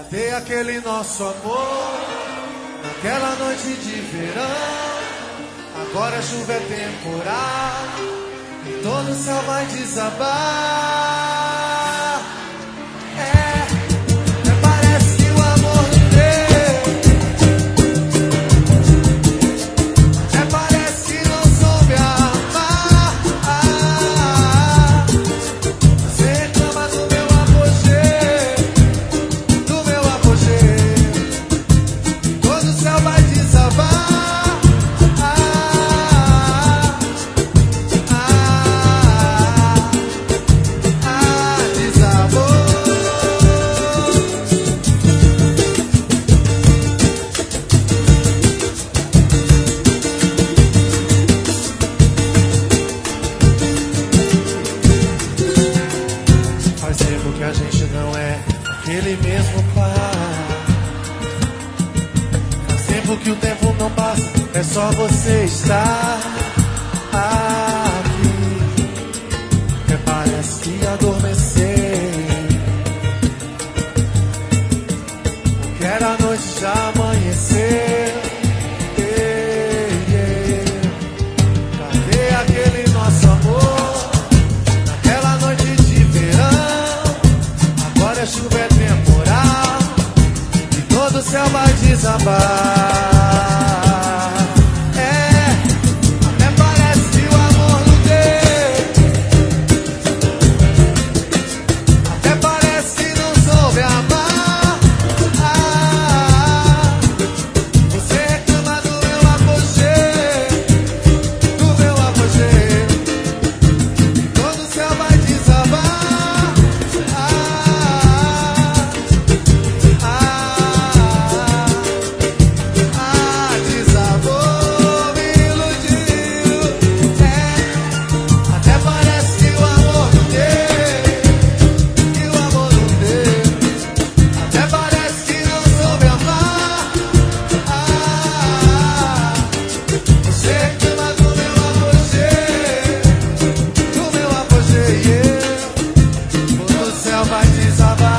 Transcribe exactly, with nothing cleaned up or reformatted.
Cadê aquele nosso amor? Naquela noite de verão. Agora a chuva é temporal e todo o céu vai desabar. É, até parece que o amor não deu. Até parece que não soube amar. Você reclama do meu apogeu, do meu apogeu. Todo o céu vai desabar. Faz tempo que a gente não é aquele mesmo par. Faz tempo que o tempo não passa, é só você estar aqui. Até parece que adormecer. Porque era a noite já amanhecer. Yeah, yeah. Cadê aquele nosso amor? Naquela noite de verão. Agora a chuva é temporal e todo o céu vai desabar. É, até parece que o amor não deu. Até parece que não soube amar. Ah, você reclama do meu apogeu, do meu apogeu. Todo o céu vai desabar. Ah, ah, ah, desabou, me iludiu. É, até parece que o amor não deu, que o amor não deu. Até parece que não soube amar. Ah, você reclama do meu apogeu, do meu apogeu. Todo o céu vai desabar.